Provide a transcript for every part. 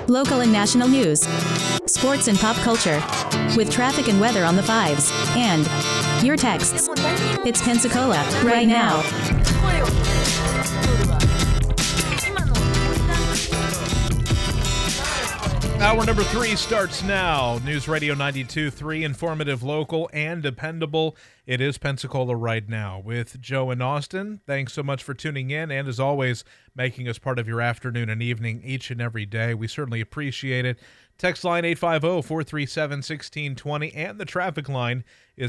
Local and national news, sports and pop culture, with traffic and weather on the fives, and your texts. It's Pensacola, right now. Hour number 3 starts now. News Radio 92.3, informative, local, and dependable. It is Pensacola right now with Joe and Austin. Thanks so much for tuning in and, as always, making us part of your afternoon and evening each and every day. We certainly appreciate it. Text line 850-437-1620, and the traffic line is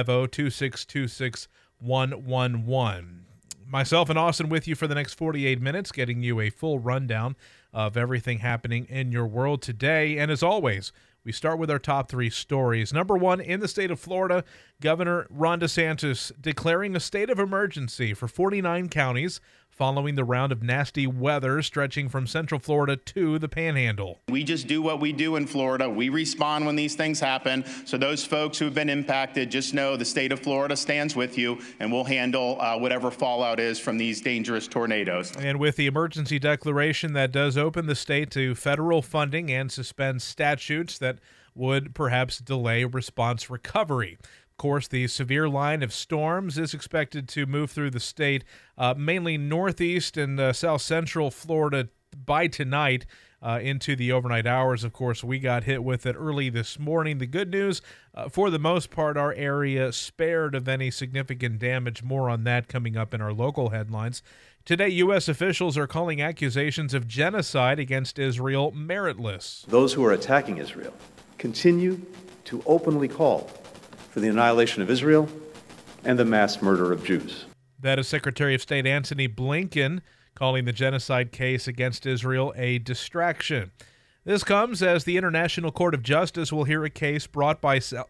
850-2626-111. Myself and Austin with you for the next 48 minutes, getting you a full rundown of everything happening in your world today. And as always, we start with our top 3 stories. Number 1, in the state of Florida, Governor Ron DeSantis declaring a state of emergency for 49 counties following the round of nasty weather stretching from Central Florida to the Panhandle. We just do what we do in Florida. We respond when these things happen. So those folks who have been impacted, just know the state of Florida stands with you, and we'll handle whatever fallout is from these dangerous tornadoes. And with the emergency declaration, that does open the state to federal funding and suspend statutes that would perhaps delay response recovery. Of course, the severe line of storms is expected to move through the state, mainly northeast and south central Florida by tonight into the overnight hours. Of course, we got hit with it early this morning. The good news, for the most part, our area spared of any significant damage. More on that coming up in our local headlines. Today, U.S. officials are calling accusations of genocide against Israel meritless. Those who are attacking Israel continue to openly call for the annihilation of Israel and the mass murder of Jews. That is Secretary of State Antony Blinken calling the genocide case against Israel a distraction. This comes as the International Court of Justice will hear a case brought by South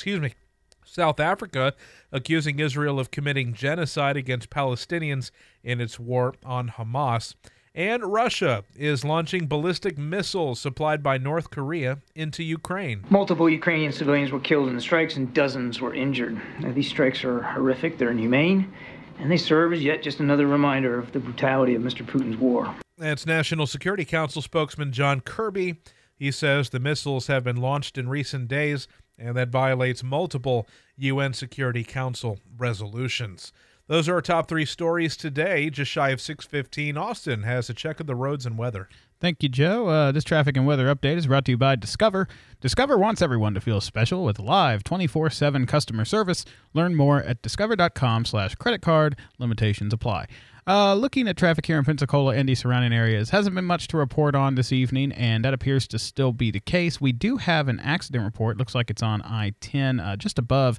Africa accusing Israel of committing genocide against Palestinians in its war on Hamas. And Russia is launching ballistic missiles supplied by North Korea into Ukraine. Multiple Ukrainian civilians were killed in the strikes and dozens were injured. Now, these strikes are horrific, they're inhumane, and they serve as yet just another reminder of the brutality of Mr. Putin's war. That's National Security Council spokesman John Kirby. He says the missiles have been launched in recent days, and that violates multiple UN Security Council resolutions. Those are our top 3 stories today. Just shy of 6:15. Austin has a check of the roads and weather. Thank you, Joe. This traffic and weather update is brought to you by Discover. Discover wants everyone to feel special with live 24/7 customer service. Learn more at discover.com/creditcard. Limitations apply. Looking at traffic here in Pensacola and the surrounding areas, hasn't been much to report on this evening, and that appears to still be the case. We do have an accident report. Looks like it's on I-10, just above,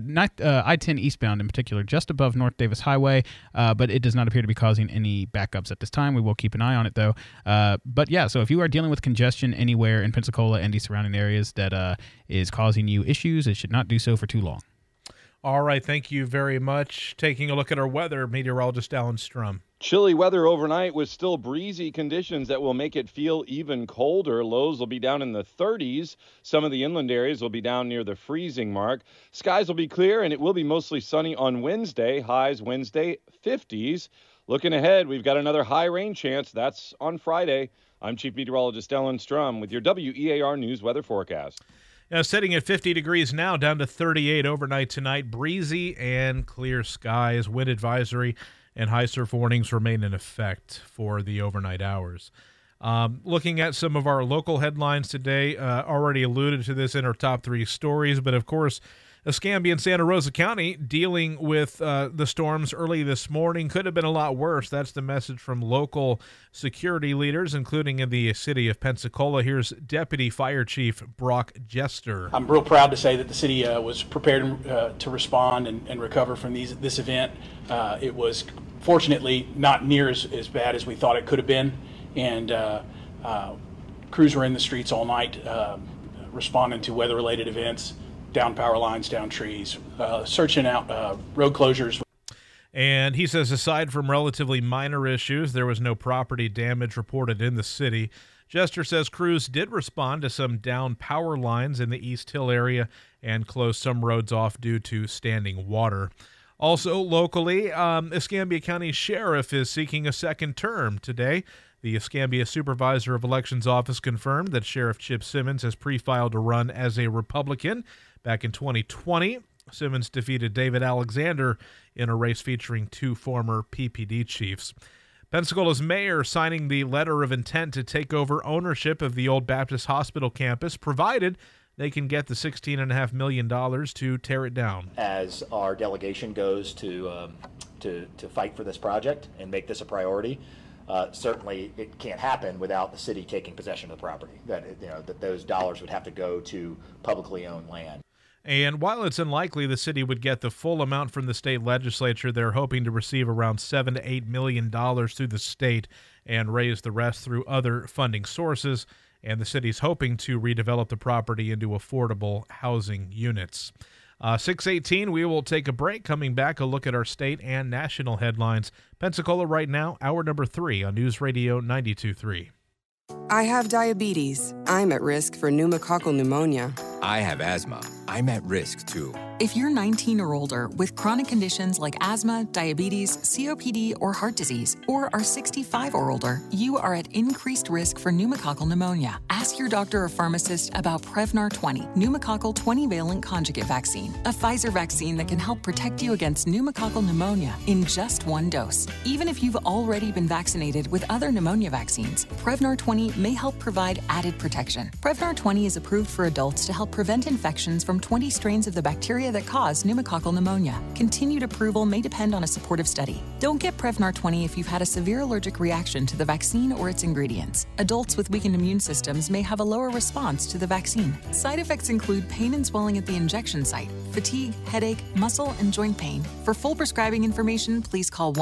I-10 eastbound in particular, just above North Davis Highway, but it does not appear to be causing any backups at this time. We will keep an eye on it, though. But yeah, so if you are dealing with congestion anywhere in Pensacola and the surrounding areas that is causing you issues, it should not do so for too long. All right, thank you very much. Taking a look at our weather, meteorologist Alan Strum. Chilly weather overnight with still breezy conditions that will make it feel even colder. Lows will be down in the 30s. Some of the inland areas will be down near the freezing mark. Skies will be clear, and it will be mostly sunny on Wednesday. Highs Wednesday, 50s. Looking ahead, we've got another high rain chance. That's on Friday. I'm Chief Meteorologist Alan Strum with your WEAR News weather forecast. Sitting at 50 degrees now, down to 38 overnight tonight. Breezy and clear skies. Wind advisory and high surf warnings remain in effect for the overnight hours. Looking at some of our local headlines today, already alluded to this in our top 3 stories, but of course, Escambia and Santa Rosa County dealing with the storms early this morning. Could have been a lot worse. That's the message from local security leaders, including in the city of Pensacola. Here's Deputy Fire Chief Brock Jester. I'm real proud to say that the city was prepared to respond and recover from this event. It was fortunately not near as bad as we thought it could have been, and crews were in the streets all night responding to weather-related events. Down power lines, down trees, searching out road closures. And he says aside from relatively minor issues, there was no property damage reported in the city. Jester says crews did respond to some down power lines in the East Hill area and closed some roads off due to standing water. Also locally, Escambia County Sheriff is seeking a second term today. The Escambia Supervisor of Elections Office confirmed that Sheriff Chip Simmons has pre-filed to run as a Republican. Back in 2020, Simmons defeated David Alexander in a race featuring two former PPD chiefs. Pensacola's mayor signing the letter of intent to take over ownership of the old Baptist Hospital campus, provided they can get the $16.5 million to tear it down. As our delegation goes to fight for this project and make this a priority, certainly it can't happen without the city taking possession of the property. That those dollars would have to go to publicly owned land. And while it's unlikely the city would get the full amount from the state legislature, they're hoping to receive around $7 to $8 million through the state and raise the rest through other funding sources. And the city's hoping to redevelop the property into affordable housing units. 6:18, we will take a break. Coming back, a look at our state and national headlines. Pensacola right now, hour number 3 on News Radio 92.3. I have diabetes. I'm at risk for pneumococcal pneumonia. I have asthma. I'm at risk, too. If you're 19 or older with chronic conditions like asthma, diabetes, COPD, or heart disease, or are 65 or older, you are at increased risk for pneumococcal pneumonia. Ask your doctor or pharmacist about Prevnar 20, pneumococcal 20-valent conjugate vaccine, a Pfizer vaccine that can help protect you against pneumococcal pneumonia in just one dose. Even if you've already been vaccinated with other pneumonia vaccines, Prevnar 20 may help provide added protection. Prevnar 20 is approved for adults to help prevent infections from 20 strains of the bacteria that cause pneumococcal pneumonia. Continued approval may depend on a supportive study. Don't get Prevnar 20 if you've had a severe allergic reaction to the vaccine or its ingredients. Adults with weakened immune systems may have a lower response to the vaccine. Side effects include pain and swelling at the injection site, fatigue, headache, muscle, and joint pain. For full prescribing information, please call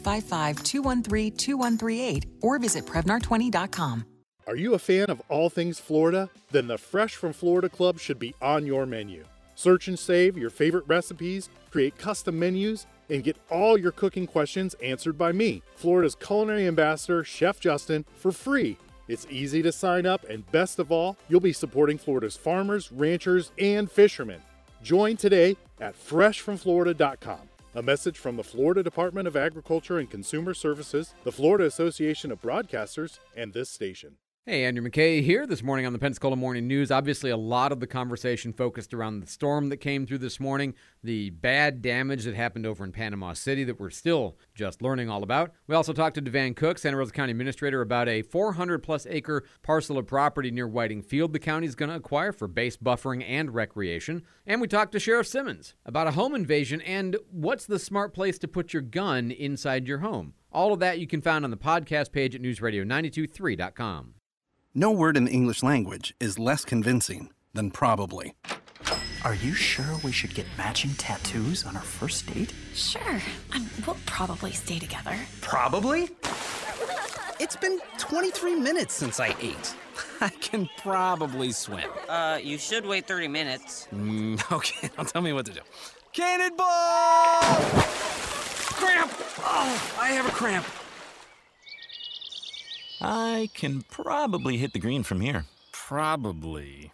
1-855-213-2138 or visit Prevnar20.com. Are you a fan of all things Florida? Then the Fresh from Florida Club should be on your menu. Search and save your favorite recipes, create custom menus, and get all your cooking questions answered by me, Florida's culinary ambassador, Chef Justin, for free. It's easy to sign up, and best of all, you'll be supporting Florida's farmers, ranchers, and fishermen. Join today at freshfromflorida.com. A message from the Florida Department of Agriculture and Consumer Services, the Florida Association of Broadcasters, and this station. Hey, Andrew McKay here this morning on the Pensacola Morning News. Obviously, a lot of the conversation focused around the storm that came through this morning, the bad damage that happened over in Panama City that we're still just learning all about. We also talked to Devan Cook, Santa Rosa County Administrator, about a 400-plus acre parcel of property near Whiting Field the county is going to acquire for base buffering and recreation. And we talked to Sheriff Simmons about a home invasion and what's the smart place to put your gun inside your home. All of that you can find on the podcast page at newsradio923.com. No word in the English language is less convincing than probably. Are you sure we should get matching tattoos on our first date? Sure. We'll probably stay together. Probably? It's been 23 minutes since I ate. I can probably swim. You should wait 30 minutes. Okay, now tell me what to do. Cannonball! Cramp! Oh, I have a cramp. I can probably hit the green from here. Probably.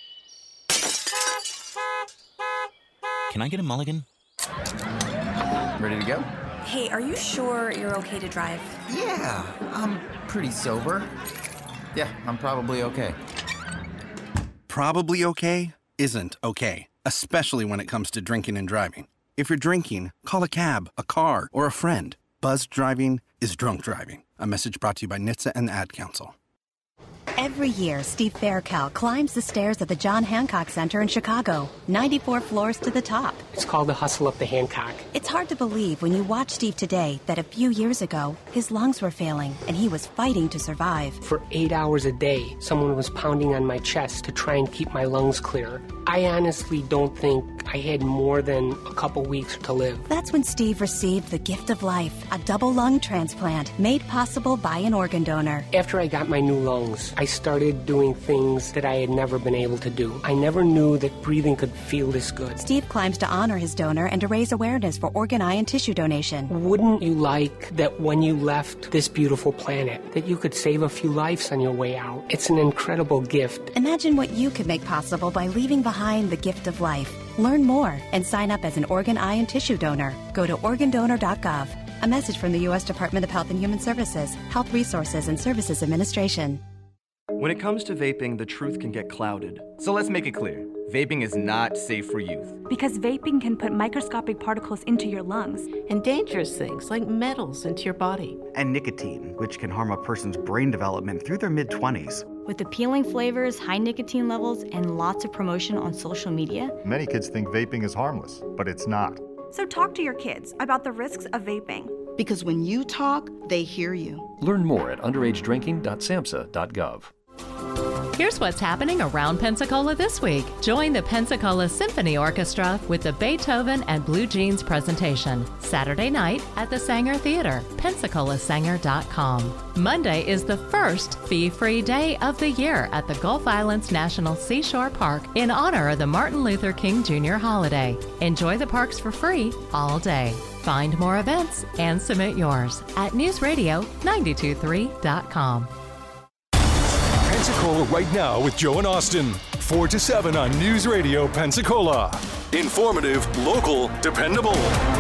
Can I get a mulligan? Ready to go? Hey, are you sure you're okay to drive? Yeah, I'm pretty sober. Yeah, I'm probably okay. Probably okay isn't okay, especially when it comes to drinking and driving. If you're drinking, call a cab, a car, or a friend. Buzzed driving is drunk driving. A message brought to you by NHTSA and the Ad Council. Every year, Steve Faircal climbs the stairs at the John Hancock Center in Chicago, 94 floors to the top. It's called the Hustle Up the Hancock. It's hard to believe when you watch Steve today that a few years ago, his lungs were failing and he was fighting to survive. For 8 hours a day, someone was pounding on my chest to try and keep my lungs clear. I honestly don't think I had more than a couple weeks to live. That's when Steve received the gift of life, a double lung transplant made possible by an organ donor. After I got my new lungs, I started doing things that I had never been able to do. I never knew that breathing could feel this good. Steve climbs to honor his donor and to raise awareness for organ, eye, and tissue donation. Wouldn't you like that when you left this beautiful planet, that you could save a few lives on your way out? It's an incredible gift. Imagine what you could make possible by leaving behind behind the gift of life. Learn more and sign up as an organ, eye, and tissue donor. Go to organdonor.gov. A message from the U.S. Department of Health and Human Services, Health Resources and Services Administration. When it comes to vaping, the truth can get clouded. So let's make it clear. Vaping is not safe for youth. Because vaping can put microscopic particles into your lungs. And dangerous things like metals into your body. And nicotine, which can harm a person's brain development through their mid-20s. With appealing flavors, high nicotine levels, and lots of promotion on social media. Many kids think vaping is harmless, but it's not. So talk to your kids about the risks of vaping. Because when you talk, they hear you. Learn more at underagedrinking.samhsa.gov. Here's what's happening around Pensacola this week. Join the Pensacola Symphony Orchestra with the Beethoven and Blue Jeans presentation. Saturday night at the Sanger Theater, PensacolaSanger.com. Monday is the first fee-free day of the year at the Gulf Islands National Seashore Park in honor of the Martin Luther King Jr. holiday. Enjoy the parks for free all day. Find more events and submit yours at newsradio923.com. Pensacola right now with Joe and Austin. 4 to 7 on News Radio Pensacola. Informative, local, dependable.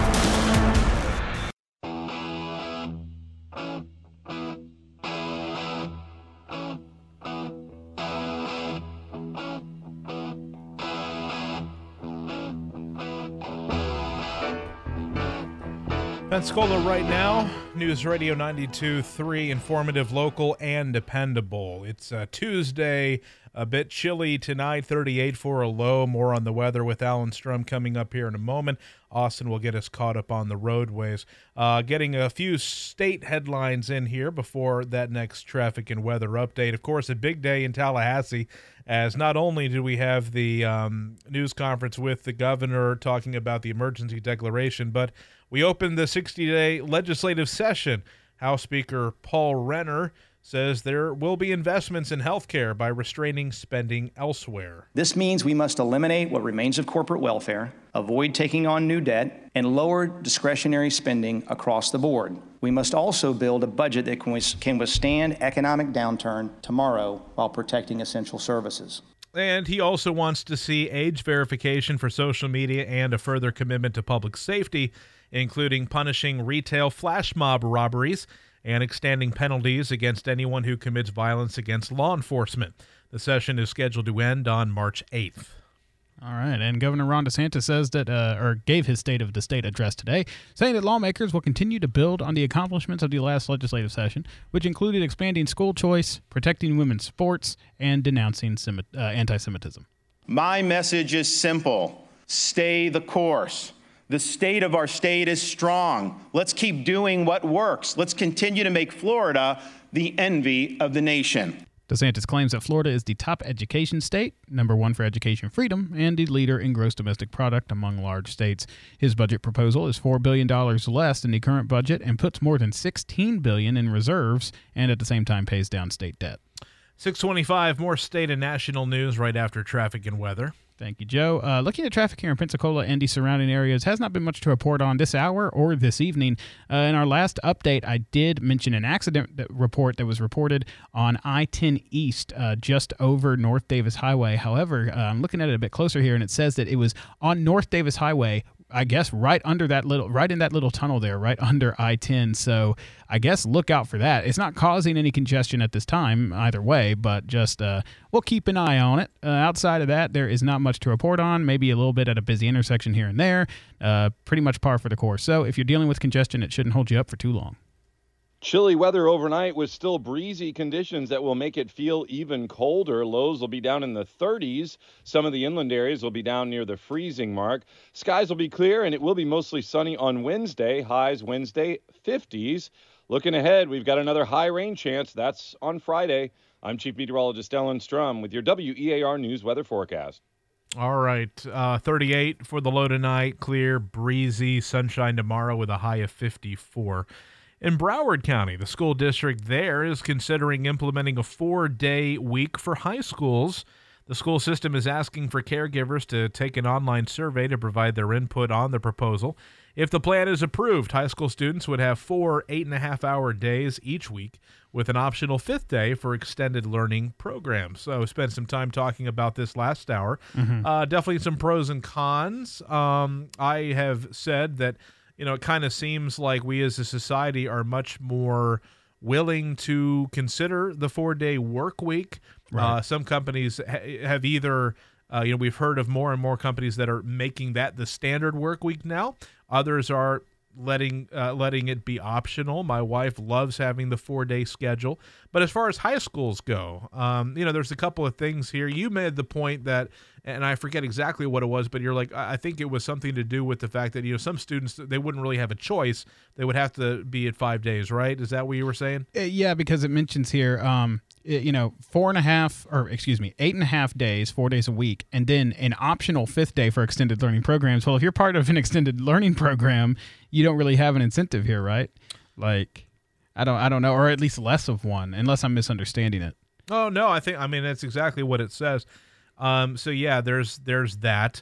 Pensacola right now, News Radio 92.3, informative, local, and dependable. It's Tuesday, a bit chilly tonight, 38 for a low. More on the weather with Alan Strum coming up here in a moment. Austin will get us caught up on the roadways. Getting a few state headlines in here before that next traffic and weather update. Of course, a big day in Tallahassee, as not only do we have the news conference with the governor talking about the emergency declaration, but we opened the 60-day legislative session. House Speaker Paul Renner says there will be investments in health care by restraining spending elsewhere. This means we must eliminate what remains of corporate welfare, avoid taking on new debt, and lower discretionary spending across the board. We must also build a budget that can withstand economic downturn tomorrow while protecting essential services. And he also wants to see age verification for social media and a further commitment to public safety, including punishing retail flash mob robberies and extending penalties against anyone who commits violence against law enforcement. The session is scheduled to end on March 8th. All right, and Governor Ron DeSantis says that, gave his State of the State address today, saying that lawmakers will continue to build on the accomplishments of the last legislative session, which included expanding school choice, protecting women's sports, and denouncing anti-Semitism. My message is simple: stay the course. The state of our state is strong. Let's keep doing what works. Let's continue to make Florida the envy of the nation. DeSantis claims that Florida is the top education state, number one for education freedom, and the leader in gross domestic product among large states. His budget proposal is $4 billion less than the current budget and puts more than $16 billion in reserves, and at the same time pays down state debt. 6:25, more state and national news right after traffic and weather. Thank you, Joe. Looking at traffic here in Pensacola and the surrounding areas, has not been much to report on this hour or this evening. In our last update, I did mention an accident report that was reported on I-10 East, just over North Davis Highway. However, I'm looking at it a bit closer here, and it says that it was on North Davis Highway, I guess right in that little tunnel there, right under I-10. So I guess look out for that. It's not causing any congestion at this time either way, but just we'll keep an eye on it. Outside of that, there is not much to report on. Maybe a little bit at a busy intersection here and there. Pretty much par for the course. So if you're dealing with congestion, it shouldn't hold you up for too long. Chilly weather overnight with still breezy conditions that will make it feel even colder. Lows will be down in the 30s. Some of the inland areas will be down near the freezing mark. Skies will be clear, and it will be mostly sunny on Wednesday. Highs Wednesday, 50s. Looking ahead, we've got another high rain chance. That's on Friday. I'm Chief Meteorologist Alan Strum with your WEAR News weather forecast. All right, 38 for the low tonight. Clear, breezy, sunshine tomorrow with a high of 54. In Broward County, the school district there is considering implementing a 4-day week for high schools. The school system is asking for caregivers to take an online survey to provide their input on the proposal. If the plan is approved, high school students would have 4 8.5-hour days each week with an optional 5th day for extended learning programs. So spent some time talking about this last hour. Definitely some pros and cons. I have said that, it kind of seems like we as a society are much more willing to consider the 4-day work week. Right. Some companies have either, we've heard of more and more companies that are making that the standard work week now. Others are letting it be optional. My wife loves having the 4-day schedule. But as far as high schools go, there's a couple of things here. You made the point that, and I forget exactly what it was, but you're like, I think it was something to do with the fact that, some students, they wouldn't really have a choice. They would have to be at 5 days, right? Is that what you were saying? Yeah, because it mentions here, 8.5 days, 4 days a week, and then an optional 5th day for extended learning programs. Well, if you're part of an extended learning program, you don't really have an incentive here, right? Like, I don't know, or at least less of one, unless I'm misunderstanding it. Oh, no, that's exactly what it says. So yeah, there's that.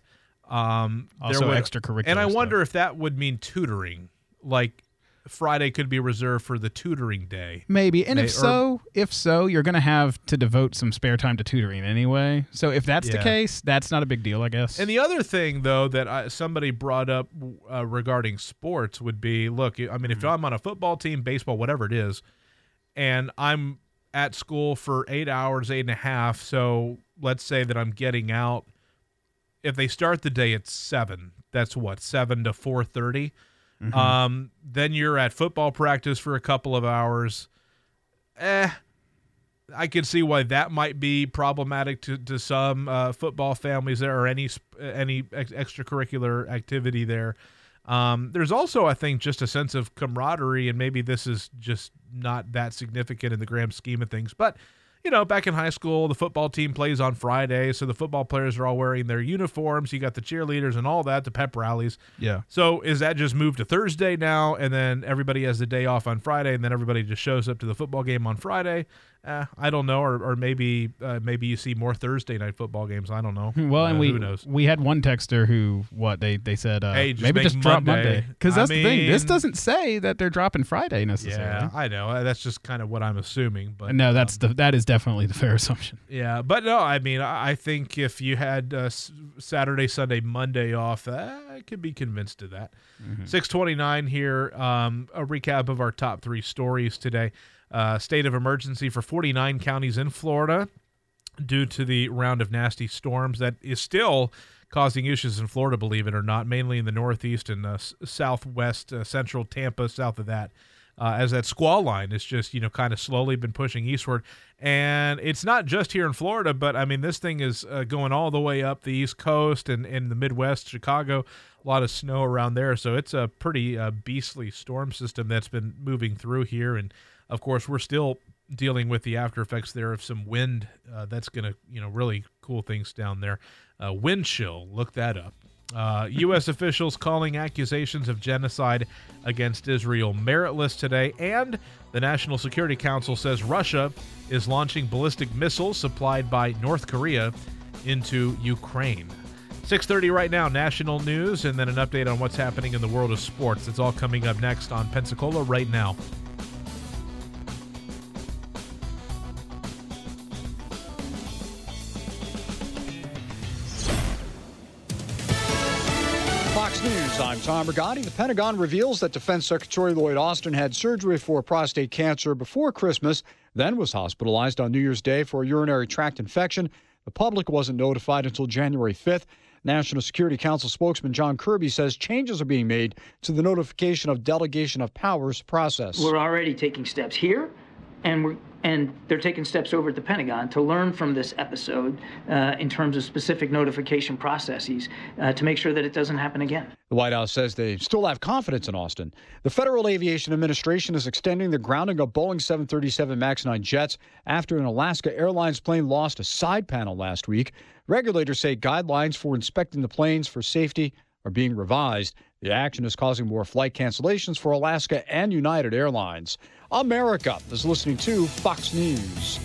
Also extracurricular. And I wonder if that would mean tutoring, like Friday could be reserved for the tutoring day. Maybe. And if so, you're going to have to devote some spare time to tutoring anyway. So if that's the case, that's not a big deal, I guess. And the other thing, though, that somebody brought up regarding sports would be, look, if I'm on a football team, baseball, whatever it is, and I'm at school for 8 hours, 8.5, so let's say that I'm getting out. If they start the day at 7, that's what, 7 to 4:30? Then you're at football practice for a couple of hours. I can see why that might be problematic to some football families there, or any extracurricular activity there. There's also, I think, just a sense of camaraderie, and maybe this is just not that significant in the grand scheme of things, but back in high school, the football team plays on Friday, so the football players are all wearing their uniforms. You got the cheerleaders and all that, the pep rallies. Yeah. So is that just moved to Thursday now, and then everybody has the day off on Friday, and then everybody just shows up to the football game on Friday? I don't know, or maybe you see more Thursday night football games. I don't know. Well, and who knows? We had one texter who they said, hey, maybe just drop Monday, because that's the thing. This doesn't say that they're dropping Friday necessarily. Yeah, I know. That's just kind of what I'm assuming. But no, that is definitely the fair assumption. Yeah, but no, I think if you had Saturday, Sunday, Monday off, I could be convinced of that. 6:29 here. A recap of our top 3 stories today. State of emergency for 49 counties in Florida due to the round of nasty storms that is still causing issues in Florida, believe it or not, mainly in the northeast and southwest, central Tampa, south of that, as that squall line is just, kind of slowly been pushing eastward. And it's not just here in Florida, but, this thing is going all the way up the East Coast and in the Midwest, Chicago, a lot of snow around there. So it's a pretty beastly storm system that's been moving through here. And, of course, we're still dealing with the after effects there of some wind that's going to, really cool things down there. Wind chill, look that up. U.S. officials calling accusations of genocide against Israel meritless today, and the National Security Council says Russia is launching ballistic missiles supplied by North Korea into Ukraine. 6:30 right now, national news, and then an update on what's happening in the world of sports. It's all coming up next on Pensacola Right Now. Fox News, I'm Tom Rigotti. The Pentagon reveals that Defense Secretary Lloyd Austin had surgery for prostate cancer before Christmas, then was hospitalized on New Year's Day for a urinary tract infection. The public wasn't notified until January 5th. National Security Council spokesman John Kirby says changes are being made to the notification of delegation of powers process. We're already taking steps here, and they're taking steps over at the Pentagon to learn from this episode in terms of specific notification processes to make sure that it doesn't happen again. The White House says they still have confidence in Austin. The Federal Aviation Administration is extending the grounding of Boeing 737 MAX 9 jets after an Alaska Airlines plane lost a side panel last week. Regulators say guidelines for inspecting the planes for safety are being revised. The action is causing more flight cancellations for Alaska and United Airlines. America is listening to Fox News.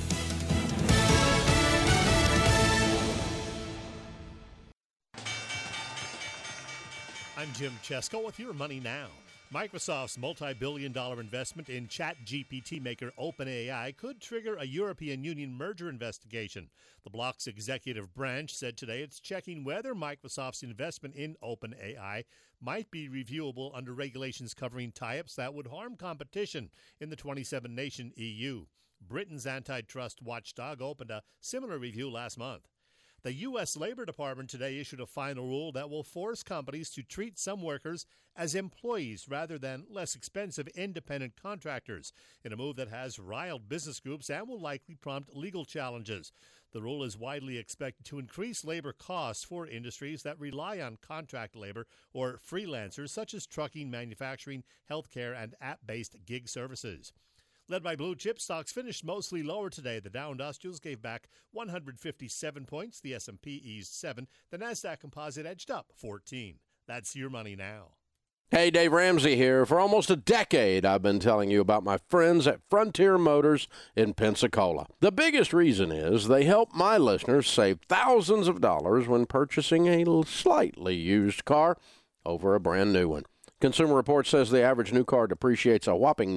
I'm I'm Jim Chesko with your Money Now. Microsoft's multi-billion-dollar investment in ChatGPT maker OpenAI could trigger a European Union merger investigation. The bloc's executive branch said today it's checking whether Microsoft's investment in OpenAI might be reviewable under regulations covering tie-ups that would harm competition in the 27-nation EU. Britain's antitrust watchdog opened a similar review last month. The U.S. Labor Department today issued a final rule that will force companies to treat some workers as employees rather than less expensive independent contractors, in a move that has riled business groups and will likely prompt legal challenges. The rule is widely expected to increase labor costs for industries that rely on contract labor or freelancers, such as trucking, manufacturing, healthcare, and app-based gig services. Led by blue chip, stocks finished mostly lower today. The Dow Industrials gave back 157 points. The S&P eased 7. The Nasdaq Composite edged up 14. That's your Money Now. Hey, Dave Ramsey here. For almost a decade, I've been telling you about my friends at Frontier Motors in Pensacola. The biggest reason is they help my listeners save thousands of dollars when purchasing a slightly used car over a brand new one. Consumer Reports says the average new car depreciates a whopping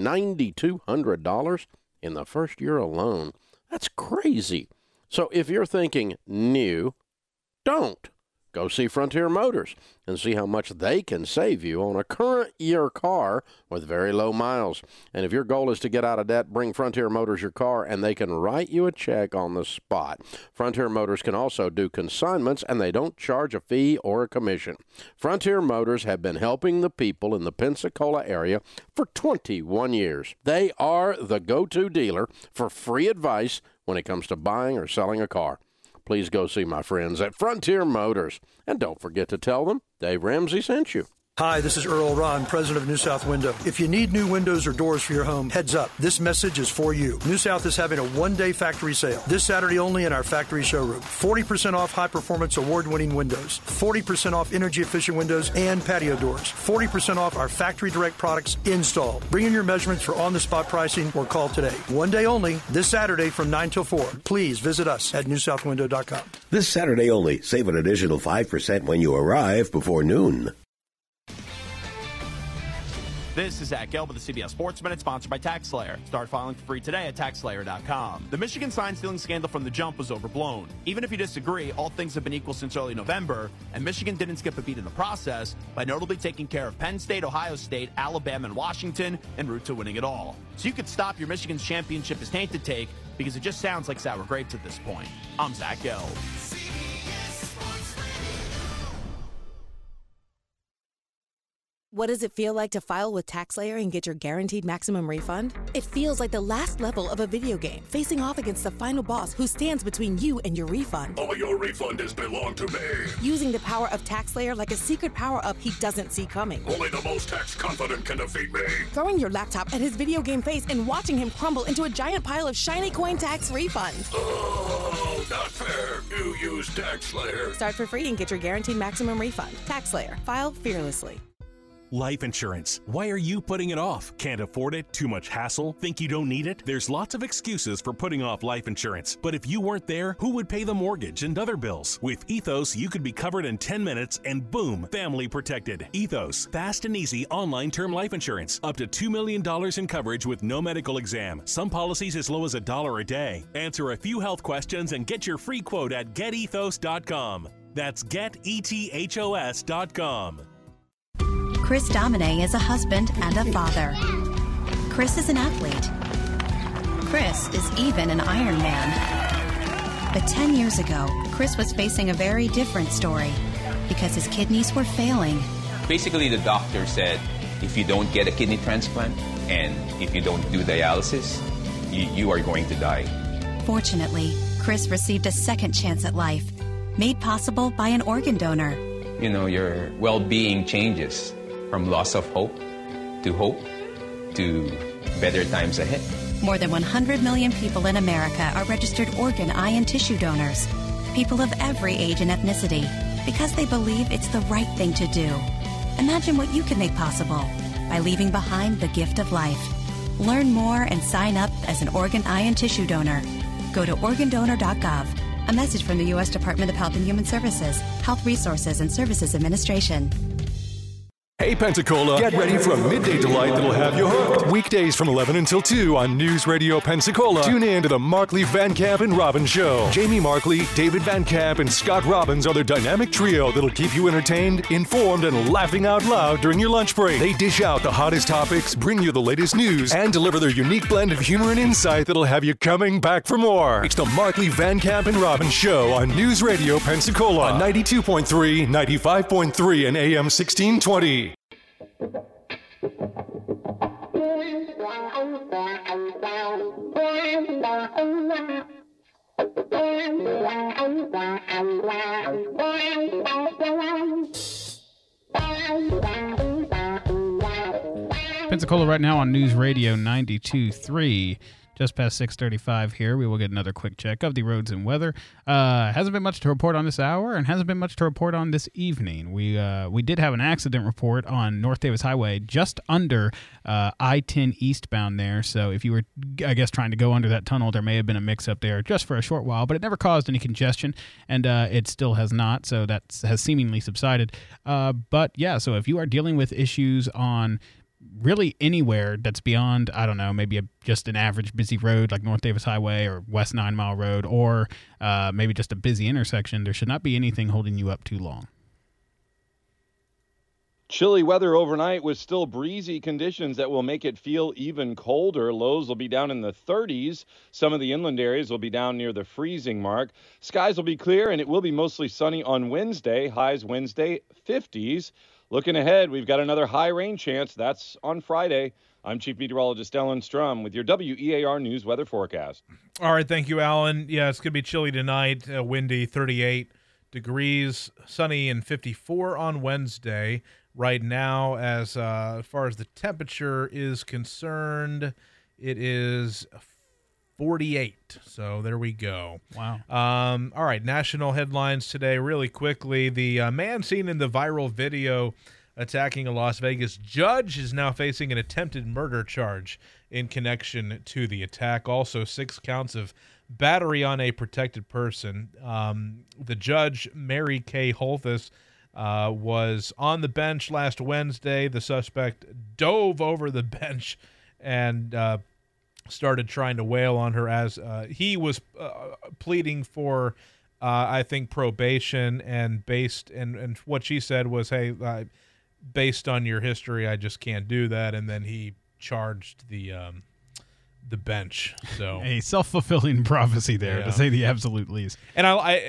$9,200 in the first year alone. That's crazy. So if you're thinking new, don't. Go see Frontier Motors and see how much they can save you on a current year car with very low miles. And if your goal is to get out of debt, bring Frontier Motors your car and they can write you a check on the spot. Frontier Motors can also do consignments and they don't charge a fee or a commission. Frontier Motors have been helping the people in the Pensacola area for 21 years. They are the go-to dealer for free advice when it comes to buying or selling a car. Please go see my friends at Frontier Motors. And don't forget to tell them Dave Ramsey sent you. Hi, this is Earl Ron, president of New South Window. If you need new windows or doors for your home, heads up. This message is for you. New South is having a one-day factory sale this Saturday only in our factory showroom. 40% off high-performance award-winning windows, 40% off energy-efficient windows and patio doors, 40% off our factory direct products installed. Bring in your measurements for on-the-spot pricing or call today. One day only, this Saturday from 9 till 4. Please visit us at newsouthwindow.com. This Saturday only, save an additional 5% when you arrive before noon. This is Zach Gelb with the CBS Sports Minute, sponsored by TaxSlayer. Start filing for free today at TaxSlayer.com. The Michigan sign-stealing scandal from the jump was overblown. Even if you disagree, all things have been equal since early November, and Michigan didn't skip a beat in the process by notably taking care of Penn State, Ohio State, Alabama, and Washington en route to winning it all. So you could stop your Michigan's championship is tainted take because it just sounds like sour grapes at this point. I'm Zach Gelb. What does it feel like to file with TaxSlayer and get your guaranteed maximum refund? It feels like the last level of a video game, facing off against the final boss who stands between you and your refund. All your refund has belonged to me. Using the power of TaxSlayer like a secret power-up he doesn't see coming. Only the most tax-confident can defeat me. Throwing your laptop at his video game face and watching him crumble into a giant pile of shiny coin tax refunds. Oh, not fair. You use TaxSlayer. Start for free and get your guaranteed maximum refund. TaxSlayer. File fearlessly. Life insurance. Why are you putting it off? Can't afford it? Too much hassle? Think you don't need it? There's lots of excuses for putting off life insurance. But if you weren't there, who would pay the mortgage and other bills? With Ethos, you could be covered in 10 minutes and boom, family protected. Ethos, fast and easy online term life insurance. Up to $2 million in coverage with no medical exam. Some policies as low as $1 a day. Answer a few health questions and get your free quote at getethos.com. That's getethos.com. Chris Domine is a husband and a father. Chris is an athlete. Chris is even an Ironman. But 10 years ago, Chris was facing a very different story because his kidneys were failing. Basically, the doctor said, if you don't get a kidney transplant and if you don't do dialysis, you are going to die. Fortunately, Chris received a second chance at life, made possible by an organ donor. You know, your well-being changes from loss of hope to better times ahead. More than 100 million people in America are registered organ, eye, and tissue donors. People of every age and ethnicity, because they believe it's the right thing to do. Imagine what you can make possible by leaving behind the gift of life. Learn more and sign up as an organ, eye, and tissue donor. Go to organdonor.gov. A message from the U.S. Department of Health and Human Services, Health Resources and Services Administration. Hey, Pensacola, get ready for a midday delight that'll have you hooked. Weekdays from 11 until 2 on News Radio Pensacola. Tune in to the Markley, Van Camp, and Robbins Show. Jamie Markley, David Van Camp, and Scott Robbins are the dynamic trio that'll keep you entertained, informed, and laughing out loud during your lunch break. They dish out the hottest topics, bring you the latest news, and deliver their unique blend of humor and insight that'll have you coming back for more. It's the Markley, Van Camp, and Robbins Show on News Radio Pensacola on 92.3, 95.3, and AM 1620. Pensacola right now on News Radio 92.3. Just past 6:35 here. We will get another quick check of the roads and weather. Hasn't been much to report on this hour, and hasn't been much to report on this evening. We did have an accident report on North Davis Highway just under I-10 eastbound there. So if you were, I guess, trying to go under that tunnel, there may have been a mix-up there just for a short while, but it never caused any congestion, and it still has not. So that has seemingly subsided. But yeah, so if you are dealing with issues on really anywhere that's beyond, I don't know, maybe just an average busy road like North Davis Highway or West 9 Mile Road, or maybe just a busy intersection, there should not be anything holding you up too long. Chilly weather overnight with still breezy conditions that will make it feel even colder. Lows will be down in the 30s. Some of the inland areas will be down near the freezing mark. Skies will be clear, and it will be mostly sunny on Wednesday. Highs Wednesday, 50s. Looking ahead, we've got another high rain chance. That's on Friday. I'm Chief Meteorologist Alan Strum with your WEAR News weather forecast. All right, thank you, Alan. Yeah, it's going to be chilly tonight, windy, 38 degrees, sunny and 54 on Wednesday. Right now, as far as the temperature is concerned, it is 48. So there we go. Wow. All right, national headlines today really quickly. The man seen in the viral video attacking a Las Vegas judge is now facing an attempted murder charge in connection to the attack. Also, 6 counts of battery on a protected person. The judge, Mary Kay Holthus, was on the bench last Wednesday. The suspect dove over the bench and started trying to wail on her as he was pleading for, I think, probation, and and what she said was, hey, based on your history, I just can't do that. And then he charged the bench. So a self-fulfilling prophecy there, to say the absolute least. And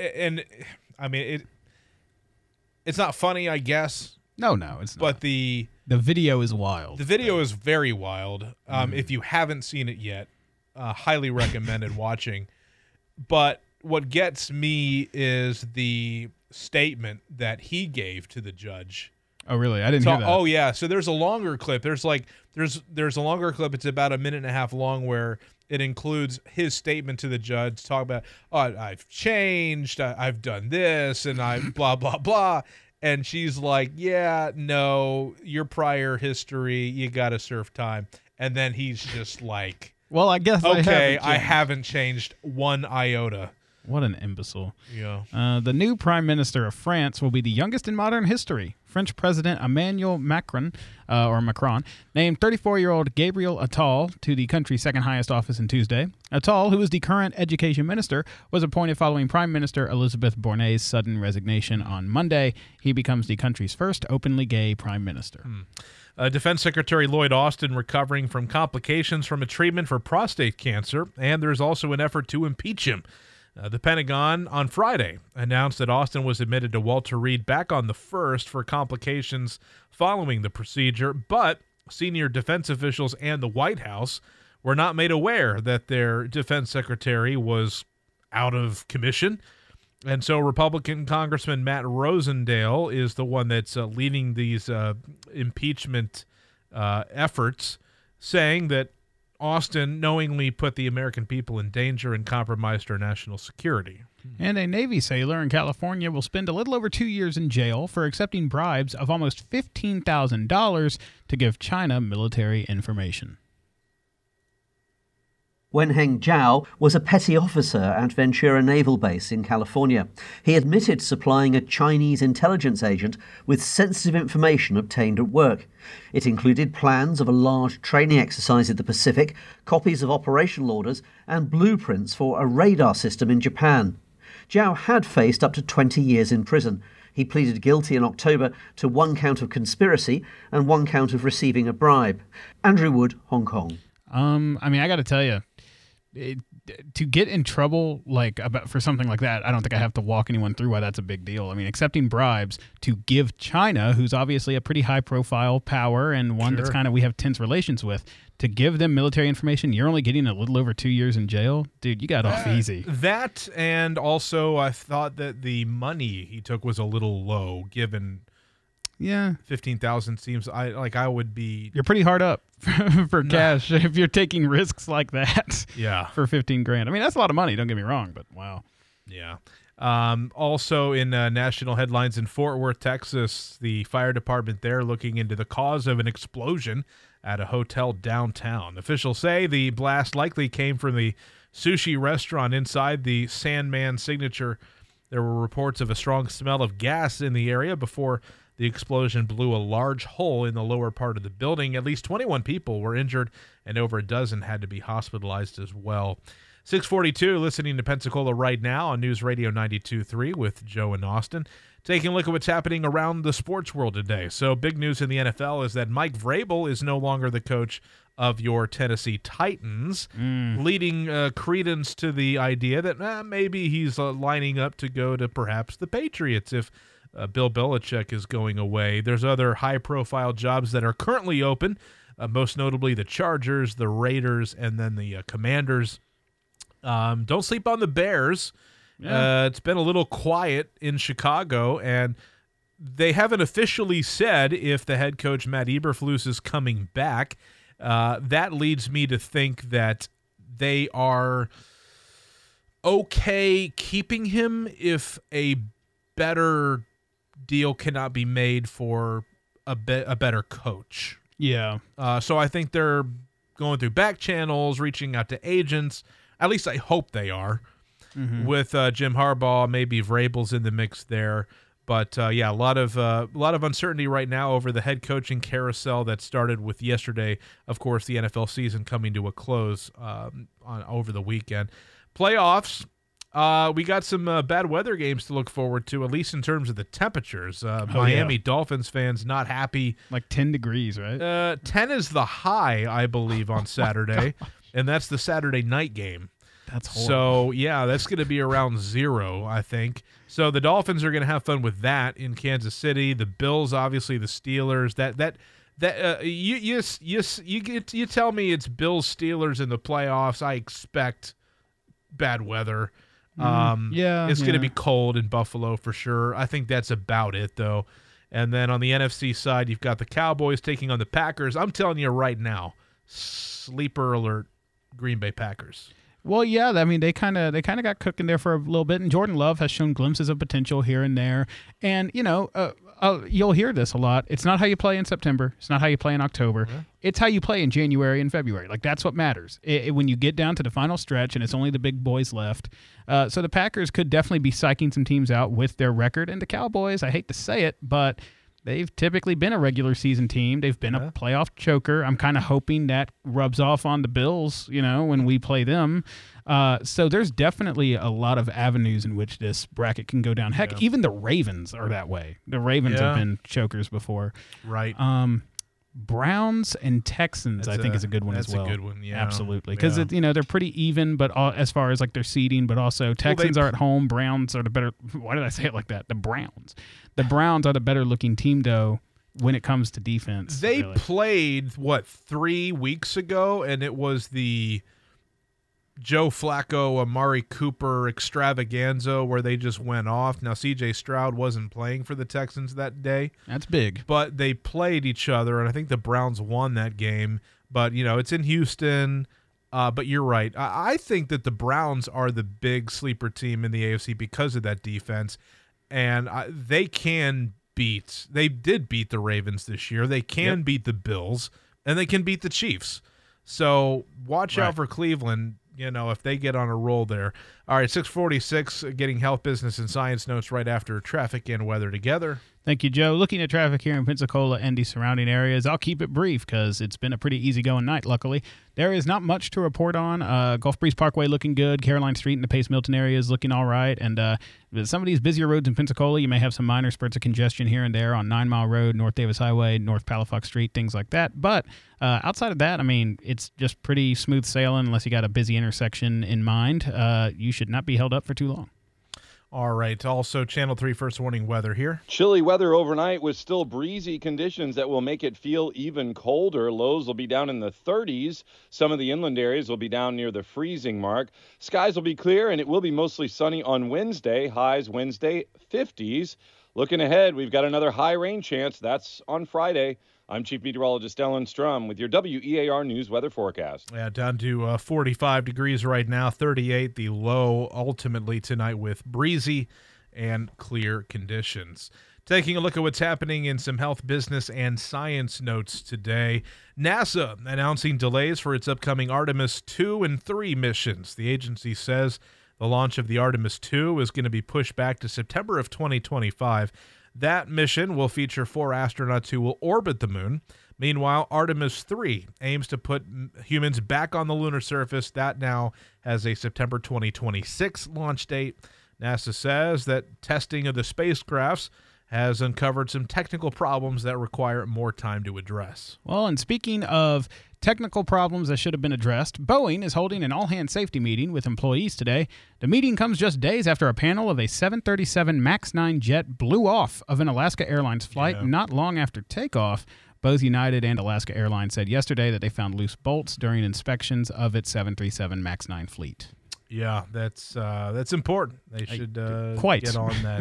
I mean, it's not funny, I guess. No, it's not. But the video is wild. The video is very wild. If you haven't seen it yet, highly recommended watching. But what gets me is the statement that he gave to the judge. Oh, really? I didn't hear that. Oh, yeah. So there's a longer clip. There's a longer clip. It's about a minute and a half long, where it includes his statement to the judge, talk about, oh, I've changed, I've done this, and I blah, blah, blah. And she's like, yeah, no, your prior history, you got to serve time. And then he's just like, well, I guess okay, I haven't changed one iota. What an imbecile. Yeah. The new prime minister of France will be the youngest in modern history. French President Emmanuel Macron, named 34-year-old Gabriel Attal to the country's second highest office on Tuesday. Attal, who is the current education minister, was appointed following Prime Minister Elizabeth Borne's sudden resignation on Monday. He becomes the country's first openly gay prime minister. Defense Secretary Lloyd Austin recovering from complications from a treatment for prostate cancer, and there's also an effort to impeach him. The Pentagon on Friday announced that Austin was admitted to Walter Reed back on the 1st for complications following the procedure, but senior defense officials and the White House were not made aware that their defense secretary was out of commission. And so Republican Congressman Matt Rosendale is the one that's leading these impeachment efforts, saying that Austin knowingly put the American people in danger and compromised our national security. And a Navy sailor in California will spend a little over 2 years in jail for accepting bribes of almost $15,000 to give China military information. Wenheng Zhao was a petty officer at Ventura Naval Base in California. He admitted supplying a Chinese intelligence agent with sensitive information obtained at work. It included plans of a large training exercise in the Pacific, copies of operational orders, and blueprints for a radar system in Japan. Zhao had faced up to 20 years in prison. He pleaded guilty in October to 1 count of conspiracy and 1 count of receiving a bribe. Andrew Wood, Hong Kong. I got to tell you, to get in trouble for something like that, I don't think I have to walk anyone through why that's a big deal. I mean, accepting bribes to give China, who's obviously a pretty high-profile power and one that's kind of we have tense relations with, to give them military information, you're only getting a little over 2 years in jail? Dude, you got off easy. That, and also I thought that the money he took was a little low, given... Yeah, 15,000 seems I would be. You're pretty hard up for cash if you're taking risks like that. Yeah, for 15 grand. I mean, that's a lot of money. Don't get me wrong, but wow. Yeah. Also in national headlines in Fort Worth, Texas, the fire department there looking into the cause of an explosion at a hotel downtown. Officials say the blast likely came from the sushi restaurant inside the Sandman Signature. There were reports of a strong smell of gas in the area before the explosion blew a large hole in the lower part of the building. At least 21 people were injured, and over a dozen had to be hospitalized as well. 642, listening to Pensacola right now on News Radio 92.3 with Joe and Austin. Taking a look at what's happening around the sports world today. So big news in the NFL is that Mike Vrabel is no longer the coach of your Tennessee Titans, leading credence to the idea that maybe he's lining up to go to perhaps the Patriots if Bill Belichick is going away. There's other high-profile jobs that are currently open, most notably the Chargers, the Raiders, and then the Commanders. Don't sleep on the Bears. Yeah. It's been a little quiet in Chicago, and they haven't officially said if the head coach, Matt Eberflus, is coming back. That leads me to think that they are okay keeping him if a better deal cannot be made for a better coach. Yeah. So I think they're going through back channels, reaching out to agents. At least I hope they are. Mm-hmm. With Jim Harbaugh, maybe Vrabel's in the mix there. But yeah, a lot of uncertainty right now over the head coaching carousel that started with yesterday. Of course, the NFL season coming to a close over the weekend. Playoffs. We got some bad weather games to look forward to, at least in terms of the temperatures. Miami Dolphins fans not happy. Like 10 degrees, right? 10 is the high, I believe, on Saturday, and that's the Saturday night game. That's horrible. So, yeah, that's going to be around 0, I think. So the Dolphins are going to have fun with that in Kansas City. The Bills, obviously, the Steelers. You tell me it's Bills Steelers in the playoffs. I expect bad weather. It's going to be cold in Buffalo for sure. I think that's about it, though. And then on the NFC side, you've got the Cowboys taking on the Packers. I'm telling you right now, sleeper alert, Green Bay Packers. Well, yeah, I mean, they kind of got cooking there for a little bit, and Jordan Love has shown glimpses of potential here and there. And, you'll hear this a lot. It's not how you play in September. It's not how you play in October. Yeah. It's how you play in January and February. Like, that's what matters. When you get down to the final stretch and it's only the big boys left. So the Packers could definitely be psyching some teams out with their record. And the Cowboys, I hate to say it, but they've typically been a regular season team. They've been a playoff choker. I'm kind of hoping that rubs off on the Bills, when we play them. So there's definitely a lot of avenues in which this bracket can go down. Heck, even the Ravens are that way. The Ravens have been chokers before. Right. Browns and Texans, I think, is a good one as well. That's a good one, yeah. Absolutely. Because, they're pretty even, but as far as, like, their seeding, but also Texans are at home. Browns are the better – why did I say it like that? The Browns. The Browns are the better-looking team, though, when it comes to defense. They played, 3 weeks ago, and it was the Joe Flacco, Amari Cooper extravaganza where they just went off. Now, C.J. Stroud wasn't playing for the Texans that day. That's big. But they played each other, and I think the Browns won that game. But, it's in Houston. But you're right. I think that the Browns are the big sleeper team in the AFC because of that defense. And they can they did beat the Ravens this year. They can beat the Bills, and they can beat the Chiefs. So watch out for Cleveland, if they get on a roll there. All right, 646, getting health, business, and science notes right after traffic and weather together. Thank you, Joe. Looking at traffic here in Pensacola and the surrounding areas, I'll keep it brief because it's been a pretty easygoing night, luckily. There is not much to report on. Gulf Breeze Parkway looking good. Caroline Street and the Pace Milton area is looking all right. And some of these busier roads in Pensacola, you may have some minor spurts of congestion here and there on 9 Mile Road, North Davis Highway, North Palafox Street, things like that. But outside of that, it's just pretty smooth sailing unless you got a busy intersection in mind. You should not be held up for too long. All right. Also, Channel 3 first warning weather here. Chilly weather overnight with still breezy conditions that will make it feel even colder. Lows will be down in the 30s. Some of the inland areas will be down near the freezing mark. Skies will be clear, and it will be mostly sunny on Wednesday. Highs Wednesday, 50s. Looking ahead, we've got another high rain chance. That's on Friday. I'm Chief Meteorologist Ellen Strum with your WEAR News weather forecast. Yeah, down to 45 degrees right now, 38 the low ultimately tonight with breezy and clear conditions. Taking a look at what's happening in some health, business, and science notes today. NASA announcing delays for its upcoming Artemis 2 and 3 missions. The agency says the launch of the Artemis 2 is going to be pushed back to September of 2025. That mission will feature 4 astronauts who will orbit the moon. Meanwhile, Artemis 3 aims to put humans back on the lunar surface. That now has a September 2026 launch date. NASA says that testing of the spacecrafts has uncovered some technical problems that require more time to address. Well, and speaking of technical problems that should have been addressed, Boeing is holding an all-hands safety meeting with employees today. The meeting comes just days after a panel of a 737 MAX 9 jet blew off of an Alaska Airlines flight not long after takeoff. Both United and Alaska Airlines said yesterday that they found loose bolts during inspections of its 737 MAX 9 fleet. Yeah, that's important. They should get on that.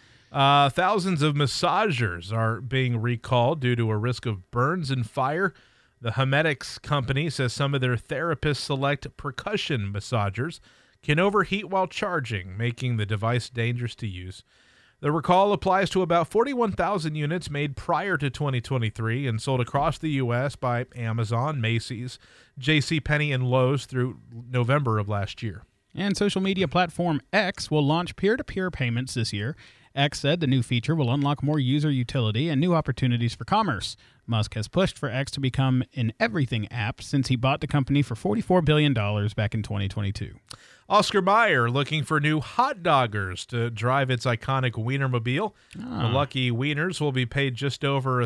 Thousands of massagers are being recalled due to a risk of burns and fire. The Homedics company says some of their therapists select percussion massagers can overheat while charging, making the device dangerous to use. The recall applies to about 41,000 units made prior to 2023 and sold across the U.S. by Amazon, Macy's, JCPenney, and Lowe's through November of last year. And social media platform X will launch peer-to-peer payments this year. X said the new feature will unlock more user utility and new opportunities for commerce. Musk has pushed for X to become an everything app since he bought the company for $44 billion back in 2022. Oscar Mayer looking for new hot doggers to drive its iconic Wienermobile. The lucky Wieners will be paid just over a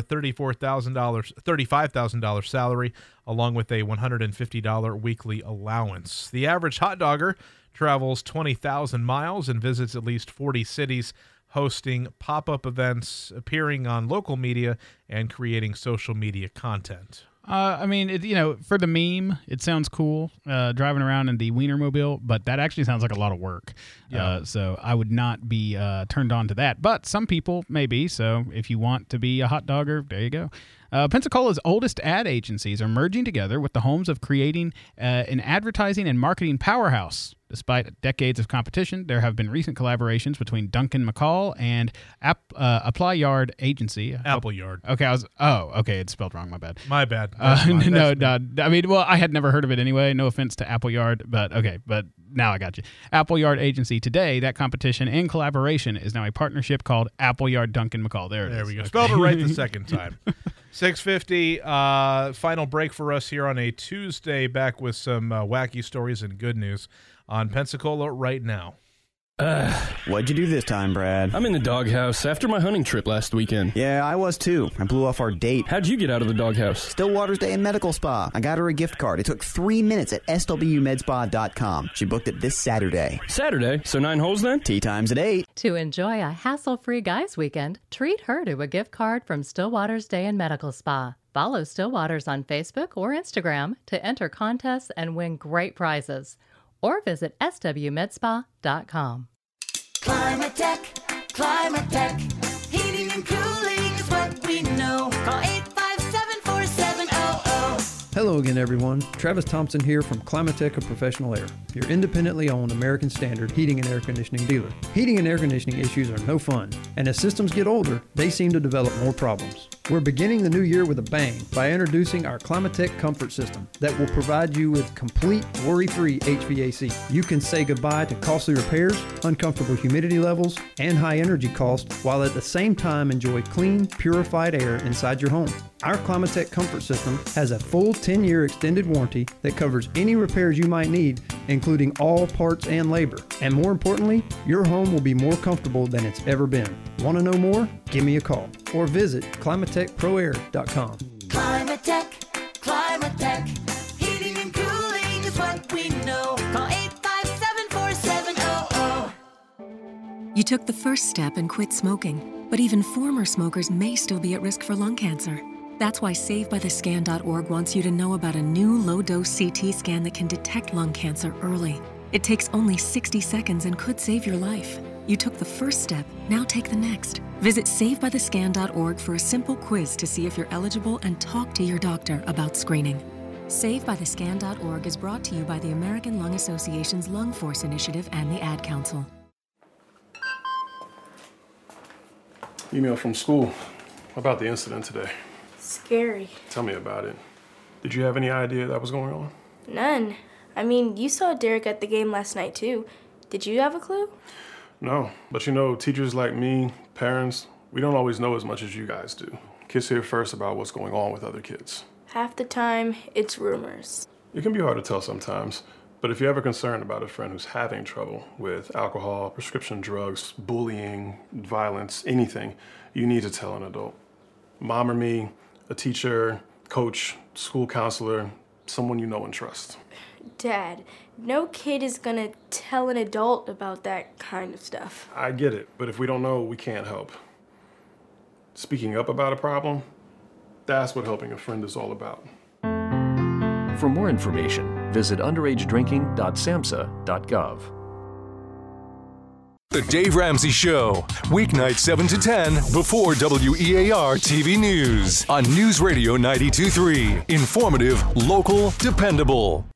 $35,000 salary, along with a $150 weekly allowance. The average hot dogger travels 20,000 miles and visits at least 40 cities, hosting pop-up events, appearing on local media, and creating social media content. For the meme, it sounds cool driving around in the Wienermobile, but that actually sounds like a lot of work. Yeah. So I would not be turned on to that. But some people may be, so if you want to be a hot dogger, there you go. Pensacola's oldest ad agencies are merging together with the homes of creating an advertising and marketing powerhouse. Despite decades of competition, there have been recent collaborations between Duncan McCall and Apply Yard Agency. Appleyard. Okay, okay, it's spelled wrong. My bad. My bad. No. I had never heard of it anyway. No offense to Appleyard, but okay, but now I got you. Appleyard Agency. Today, that competition and collaboration is now a partnership called Appleyard Duncan McCall. There we go. Okay. Spelled it right the second time. 6:50, final break for us here on a Tuesday, back with some wacky stories and good news on Pensacola Right Now. What'd you do this time, Brad? I'm in the doghouse after my hunting trip last weekend. Yeah, I was too. I blew off our date. How'd you get out of the doghouse? Stillwater's Day and Medical Spa. I got her a gift card. It took 3 minutes at swmedspa.com. She booked it this Saturday. Saturday? So 9 holes then? Tea time's at 8. To enjoy a hassle-free guys' weekend, treat her to a gift card from Stillwater's Day and Medical Spa. Follow Stillwater's on Facebook or Instagram to enter contests and win great prizes. Or visit swmedspa.com. Climatech, heating and cooling is what we know. Call 857-4700. Hello again, everyone. Travis Thompson here from Climatech of Professional Air, your independently owned American Standard heating and air conditioning dealer. Heating and air conditioning issues are no fun, and as systems get older, they seem to develop more problems. We're beginning the new year with a bang by introducing our Climatech Comfort System that will provide you with complete worry-free HVAC. You can say goodbye to costly repairs, uncomfortable humidity levels, and high energy costs while at the same time enjoy clean, purified air inside your home. Our Climatech Comfort System has a full 10-year extended warranty that covers any repairs you might need, including all parts and labor. And more importantly, your home will be more comfortable than it's ever been. Want to know more? Give me a call or visit climatechproair.com. Climatech, Climatech, heating and cooling is what we know. Call 857-4700. You took the first step and quit smoking, but even former smokers may still be at risk for lung cancer. That's why SaveByTheScan.org wants you to know about a new low-dose CT scan that can detect lung cancer early. It takes only 60 seconds and could save your life. You took the first step, now take the next. Visit SaveByTheScan.org for a simple quiz to see if you're eligible and talk to your doctor about screening. SaveByTheScan.org is brought to you by the American Lung Association's Lung Force Initiative and the Ad Council. Email from school about the incident today. Scary. Tell me about it. Did you have any idea that was going on? None. I mean, you saw Derek at the game last night, too. Did you have a clue? No, but you know, teachers like me, parents, we don't always know as much as you guys do. Kids hear first about what's going on with other kids. Half the time, it's rumors. It can be hard to tell sometimes, but if you're ever concerned about a friend who's having trouble with alcohol, prescription drugs, bullying, violence, anything, you need to tell an adult. Mom or me, a teacher, coach, school counselor, someone you know and trust. Dad, no kid is gonna tell an adult about that kind of stuff. I get it, but if we don't know, we can't help. Speaking up about a problem, that's what helping a friend is all about. For more information, visit underagedrinking.samhsa.gov. The Dave Ramsey Show, weeknight 7 to 10 before WEAR TV News on News Radio 92.3. Informative, local, dependable.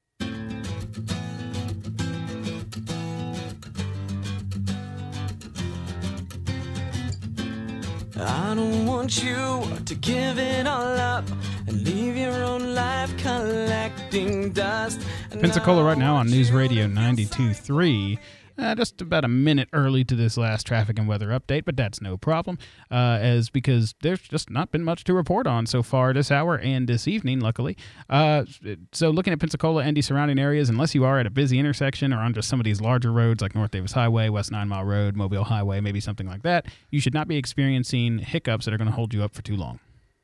I don't want you to give it all up and leave your own life collecting dust. Pensacola right now on News Radio 92.3. Just about a minute early to this last traffic and weather update, but that's no problem, because there's just not been much to report on so far this hour and this evening, luckily. So looking at Pensacola and the surrounding areas, unless you are at a busy intersection or on just some of these larger roads like North Davis Highway, West 9 Mile Road, Mobile Highway, maybe something like that, you should not be experiencing hiccups that are going to hold you up for too long.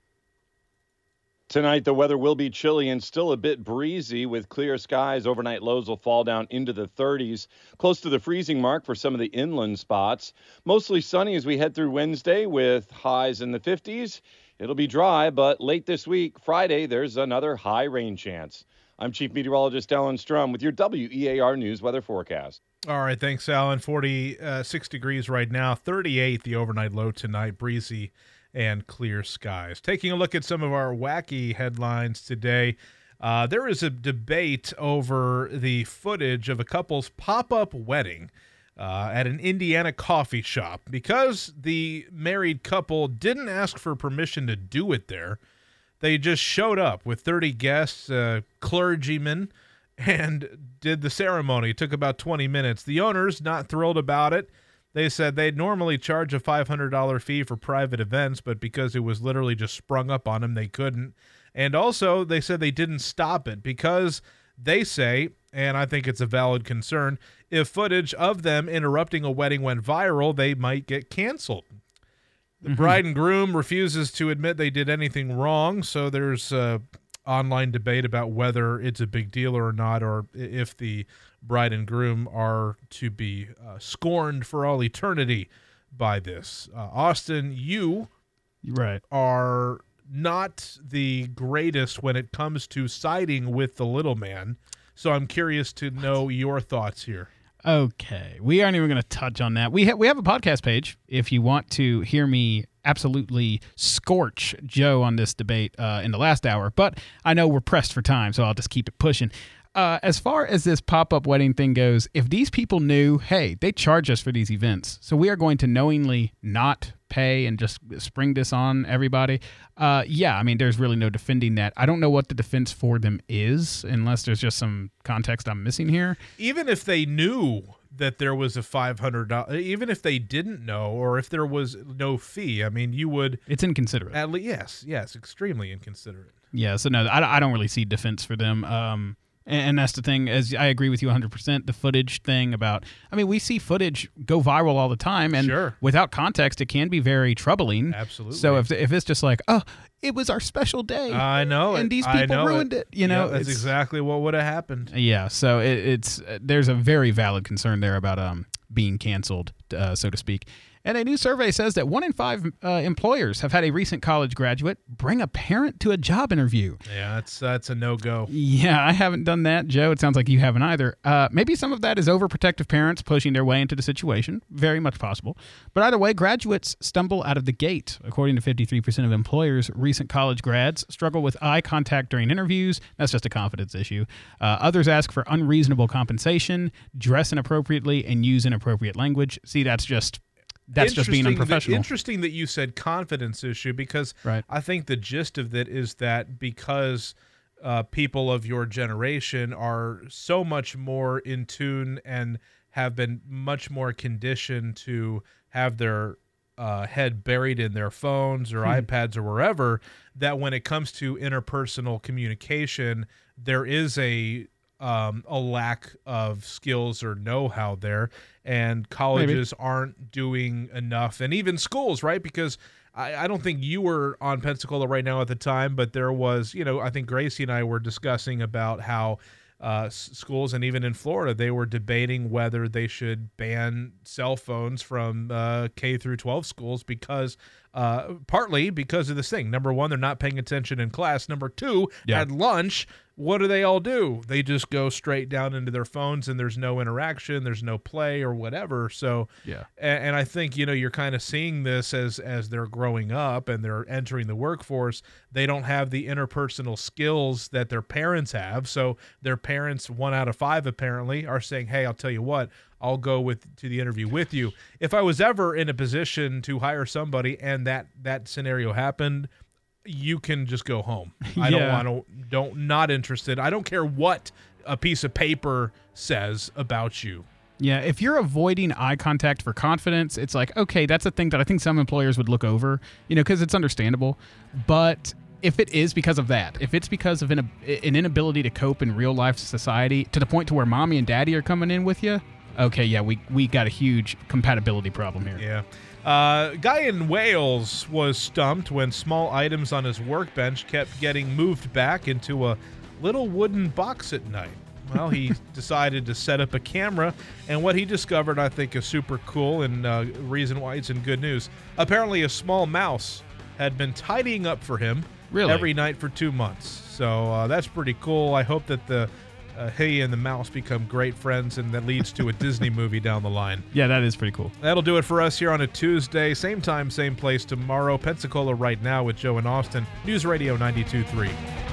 Tonight, the weather will be chilly and still a bit breezy with clear skies. Overnight lows will fall down into the 30s, close to the freezing mark for some of the inland spots. Mostly sunny as we head through Wednesday with highs in the 50s. It'll be dry, but late this week, Friday, there's another high rain chance. I'm Chief Meteorologist Alan Strum with your WEAR News weather forecast. All right, thanks, Alan. 46 degrees right now, 38 the overnight low tonight, breezy and clear skies. Taking a look at some of our wacky headlines today, there is a debate over the footage of a couple's pop-up wedding at an Indiana coffee shop. Because the married couple didn't ask for permission to do it there, they just showed up with 30 guests, clergymen, and did the ceremony. It took about 20 minutes. The owners, not thrilled about it. They said they'd normally charge a $500 fee for private events, but because it was literally just sprung up on them, they couldn't. And also, they said they didn't stop it because they say, and I think it's a valid concern, if footage of them interrupting a wedding went viral, they might get canceled. The bride and groom refuses to admit they did anything wrong, so there's online debate about whether it's a big deal or not, or if the bride and groom are to be scorned for all eternity by this. Austin, you are not the greatest when it comes to siding with the little man, so I'm curious to know your thoughts here. Okay, we aren't even going to touch on that. We have a podcast page if you want to hear me absolutely scorch Joe on this debate in the last hour, but I know we're pressed for time, so I'll just keep it pushing. As far as this pop-up wedding thing goes, if these people knew, hey, they charge us for these events, so we are going to knowingly not pay and just spring this on everybody. Yeah, I mean, there's really no defending that. I don't know what the defense for them is, unless there's just some context I'm missing here. Even if they knew that there was a $500, even if they didn't know, or if there was no fee, I mean, you would. It's inconsiderate. At least, yes, extremely inconsiderate. Yeah, so no, I don't really see defense for them. And that's the thing, as I agree with you 100%, the footage thing about, I mean, we see footage go viral all the time, and without context, it can be very troubling. Absolutely. So if it's just like, oh, it was our special day. I know and these people ruined it. You know, that's exactly what would have happened. Yeah, so there's a very valid concern there about being canceled, so to speak. And a new survey says that 1 in 5 employers have had a recent college graduate bring a parent to a job interview. Yeah, that's a no-go. Yeah, I haven't done that, Joe. It sounds like you haven't either. Maybe some of that is overprotective parents pushing their way into the situation. Very much possible. But either way, graduates stumble out of the gate. According to 53% of employers, recent college grads struggle with eye contact during interviews. That's just a confidence issue. Others ask for unreasonable compensation, dress inappropriately, and use inappropriate language. See, that's just being unprofessional. Interesting that you said confidence issue, because I think the gist of it is that because people of your generation are so much more in tune and have been much more conditioned to have their head buried in their phones or iPads or wherever, that when it comes to interpersonal communication, there is a lack of skills or know-how there, and colleges aren't doing enough, and even schools, right? Because I don't think you were on Pensacola right now at the time, but there was, I think Gracie and I were discussing about how schools, and even in Florida, they were debating whether they should ban cell phones from K through 12 schools because partly because of this thing. Number one, they're not paying attention in class. Number two, at lunch, what do they all do? They just go straight down into their phones, and there's no interaction, there's no play or whatever. So, and I think, you're kind of seeing this as they're growing up and they're entering the workforce. They don't have the interpersonal skills that their parents have. So their parents, 1 out of 5 apparently, are saying, hey, I'll tell you what, I'll go to the interview with you. If I was ever in a position to hire somebody and that scenario happened, you can just go home. Not interested. I don't care what a piece of paper says about you. Yeah, if you're avoiding eye contact for confidence, it's like, okay, that's a thing that I think some employers would look over, because it's understandable. But if it is because of that, if it's because of an inability to cope in real life society to the point to where mommy and daddy are coming in with you, okay, yeah, we got a huge compatibility problem here. Yeah. Guy in Wales was stumped when small items on his workbench kept getting moved back into a little wooden box at night. Well, he decided to set up a camera, and what he discovered, I think, is super cool and reason why it's in good news. Apparently, a small mouse had been tidying up for him every night for 2 months. So that's pretty cool. I hope that he and the mouse become great friends, and that leads to a Disney movie down the line. Yeah, that is pretty cool. That'll do it for us here on a Tuesday. Same time, same place tomorrow. Pensacola Right Now with Joe and Austin. News Radio 92.3.